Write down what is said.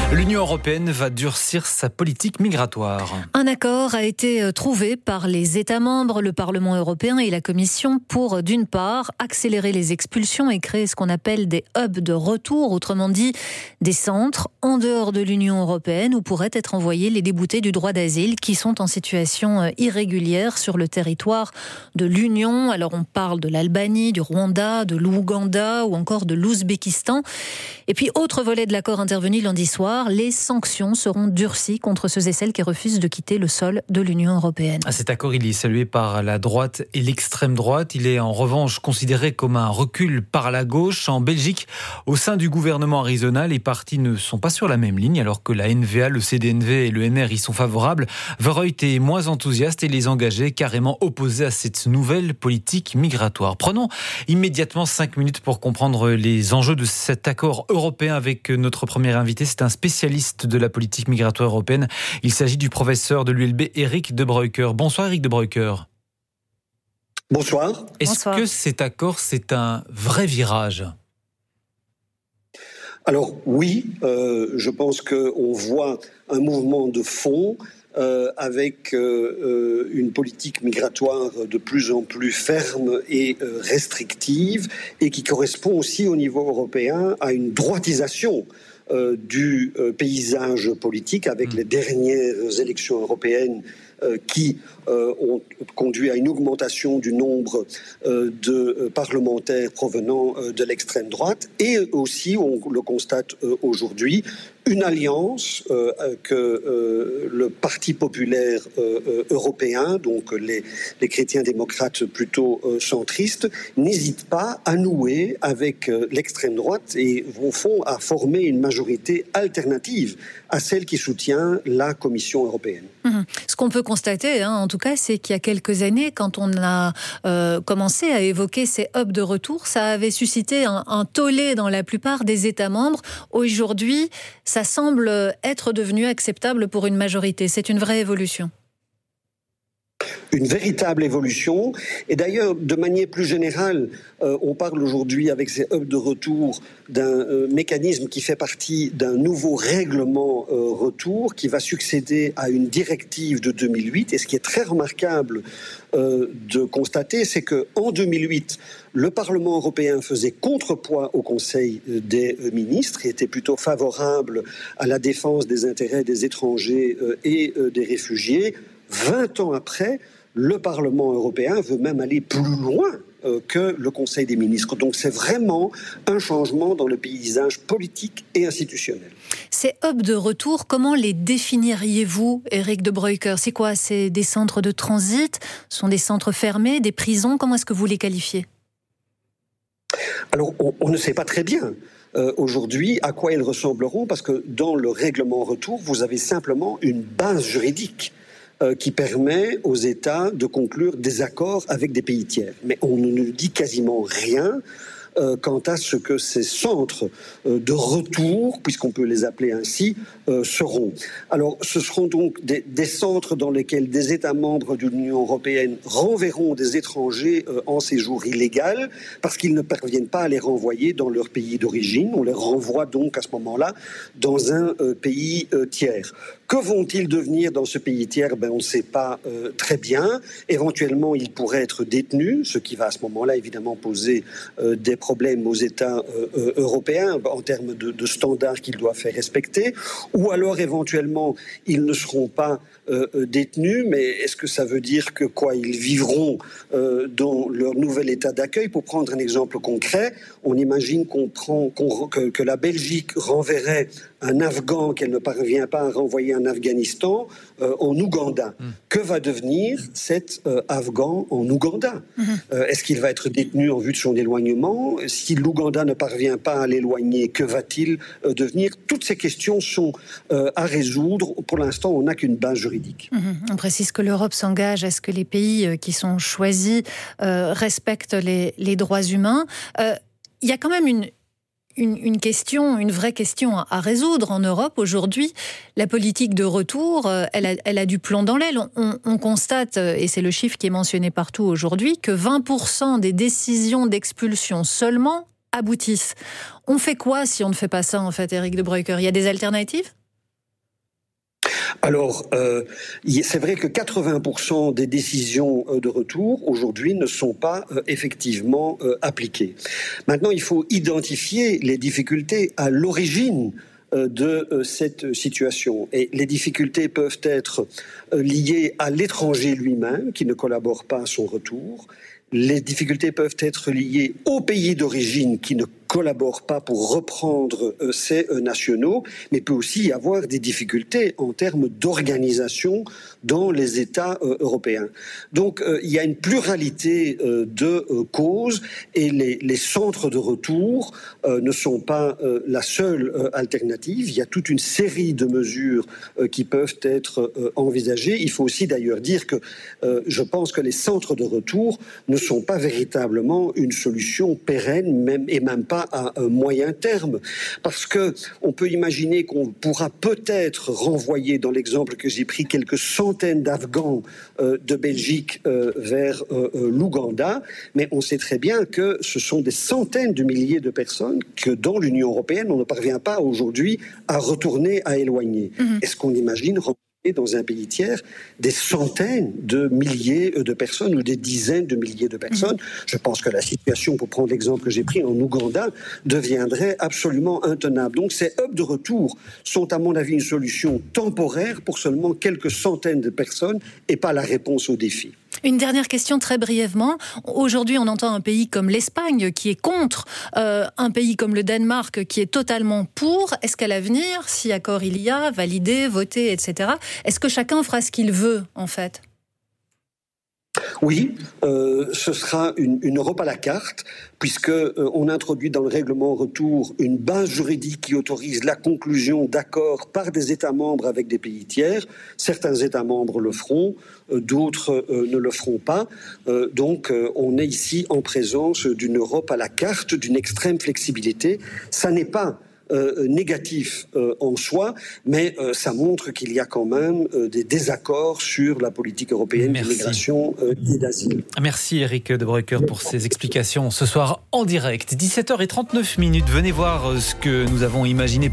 L'Union européenne va durcir sa politique migratoire. Un accord a été trouvé par les États membres, le Parlement européen et la Commission pour, d'une part, accélérer les expulsions et créer ce qu'on appelle des hubs de retour, autrement dit des centres en dehors de l'Union européenne où pourraient être envoyés les déboutés du droit d'asile qui sont en situation irrégulière sur le territoire de l'Union. Alors on parle de l'Albanie, du Rwanda, de l'Ouganda ou encore de l'Ouzbékistan. Et puis autre volet de l'accord intervenu lundi soir, les sanctions seront durcies contre ceux et celles qui refusent de quitter le sol de l'Union européenne. Cet accord, il est salué par la droite et l'extrême droite. Il est en revanche considéré comme un recul par la gauche. En Belgique, au sein du gouvernement Arizona, les partis ne sont pas sur la même ligne, alors que la NVA, le CDNV et le NR y sont favorables. Verheugt est moins enthousiaste et les engagés carrément opposés à cette nouvelle politique migratoire. Prenons immédiatement 5 minutes pour comprendre les enjeux de cet accord européen avec notre premier invité. C'est un spécialiste de la politique migratoire européenne. Il s'agit du professeur de l'ULB, Eric De Broecker. Bonsoir Eric De Broecker. Bonsoir. Est-ce que cet accord, c'est un vrai virage ? Alors oui, je pense qu'on voit un mouvement de fond avec une politique migratoire de plus en plus ferme et restrictive et qui correspond aussi au niveau européen à une droitisation du paysage politique avec les dernières élections européennes qui ont conduit à une augmentation du nombre de parlementaires provenant de l'extrême droite et aussi, on le constate aujourd'hui, une alliance que le Parti populaire européen, donc les chrétiens démocrates plutôt centristes, n'hésite pas à nouer avec l'extrême droite et au fond à former une majorité alternative à celle qui soutient la Commission européenne. Ce qu'on peut constater, en tout cas, c'est qu'il y a quelques années, quand on a commencé à évoquer ces hubs de retour, ça avait suscité un tollé dans la plupart des États membres. Aujourd'hui, ça semble être devenu acceptable pour une majorité. C'est une vraie évolution. Une véritable évolution. Et d'ailleurs, de manière plus générale, on parle aujourd'hui avec ces hubs de retour d'un mécanisme qui fait partie d'un nouveau règlement retour qui va succéder à une directive de 2008. Et ce qui est très remarquable de constater, c'est qu'en 2008, le Parlement européen faisait contrepoids au Conseil des ministres et était plutôt favorable à la défense des intérêts des étrangers et des réfugiés. 20 ans après, le Parlement européen veut même aller plus loin que le Conseil des ministres. Donc c'est vraiment un changement dans le paysage politique et institutionnel. Ces hubs de retour, comment les définiriez-vous, Eric De Broecker ? C'est quoi ? C'est des centres de transit ? Ce sont des centres fermés, des prisons ? Comment est-ce que vous les qualifiez ? Alors, on ne sait pas très bien. Aujourd'hui, à quoi ils ressembleront ? Parce que dans le règlement retour, vous avez simplement une base juridique qui permet aux États de conclure des accords avec des pays tiers. Mais on ne nous dit quasiment rien quant à ce que ces centres de retour, puisqu'on peut les appeler ainsi, seront. Alors, ce seront donc des centres dans lesquels des États membres de l'Union européenne renverront des étrangers en séjour illégal parce qu'ils ne parviennent pas à les renvoyer dans leur pays d'origine. On les renvoie donc à ce moment-là dans un pays tiers. Que vont-ils devenir dans ce pays tiers ? On ne sait pas très bien. Éventuellement, ils pourraient être détenus, ce qui va à ce moment-là évidemment poser des problèmes aux États européens en termes de standards qu'ils doivent faire respecter. Ou alors éventuellement, ils ne seront pas détenus, mais est-ce que ça veut dire que ils vivront dans leur nouvel état d'accueil ? Pour prendre un exemple concret, on imagine que la Belgique renverrait un Afghan qu'elle ne parvient pas à renvoyer en Afghanistan, en Ouganda. Que va devenir cet Afghan en Ouganda ? Est-ce qu'il va être détenu en vue de son éloignement ? Si l'Ouganda ne parvient pas à l'éloigner, que va-t-il devenir ? Toutes ces questions sont à résoudre. Pour l'instant, on n'a qu'une base juridique. On précise que l'Europe s'engage à ce que les pays qui sont choisis respectent les droits humains. Il y a quand même une question, une vraie question à résoudre en Europe aujourd'hui. La politique de retour, elle a du plomb dans l'aile. On constate, et c'est le chiffre qui est mentionné partout aujourd'hui, que 20% des décisions d'expulsion seulement aboutisse. On fait quoi si on ne fait pas ça, en fait, Éric De Bruycker ? Il y a des alternatives ? Alors, c'est vrai que 80% des décisions de retour aujourd'hui ne sont pas effectivement appliquées. Maintenant, il faut identifier les difficultés à l'origine de cette situation. Et les difficultés peuvent être liées à l'étranger lui-même, qui ne collabore pas à son retour. Les difficultés peuvent être liées au pays d'origine qui ne collabore pas pour reprendre ses nationaux, mais peut aussi y avoir des difficultés en termes d'organisation dans les États européens. Donc il y a une pluralité de causes et les centres de retour ne sont pas la seule alternative. Il y a toute une série de mesures qui peuvent être envisagées. Il faut aussi d'ailleurs dire que je pense que les centres de retour ne sont pas véritablement une solution pérenne, même pas à un moyen terme, parce que on peut imaginer qu'on pourra peut-être renvoyer, dans l'exemple que j'ai pris, quelques centaines d'Afghans de Belgique vers l'Ouganda, mais on sait très bien que ce sont des centaines de milliers de personnes que dans l'Union européenne, on ne parvient pas aujourd'hui à retourner, à éloigner. Est-ce qu'on imagine dans un pays tiers des centaines de milliers de personnes ou des dizaines de milliers de personnes? Je pense que la situation, pour prendre l'exemple que j'ai pris en Ouganda, deviendrait absolument intenable. Donc ces hubs de retour sont à mon avis une solution temporaire pour seulement quelques centaines de personnes et pas la réponse au défi. Une dernière question très brièvement. Aujourd'hui, on entend un pays comme l'Espagne qui est contre, un pays comme le Danemark qui est totalement pour. Est-ce qu'à l'avenir, si accord il y a, validé, voté, etc., est-ce que chacun fera ce qu'il veut, en fait ? Oui, ce sera une Europe à la carte, puisqu'on introduit dans le règlement retour une base juridique qui autorise la conclusion d'accords par des États membres avec des pays tiers. Certains États membres le feront, d'autres ne le feront pas. Donc on est ici en présence d'une Europe à la carte, d'une extrême flexibilité. Ça n'est pas négatif en soi, mais ça montre qu'il y a quand même des désaccords sur la politique européenne d'immigration et d'asile. Merci Éric De Bruycker pour ces explications ce soir en direct. 17h39. Venez voir ce que nous avons imaginé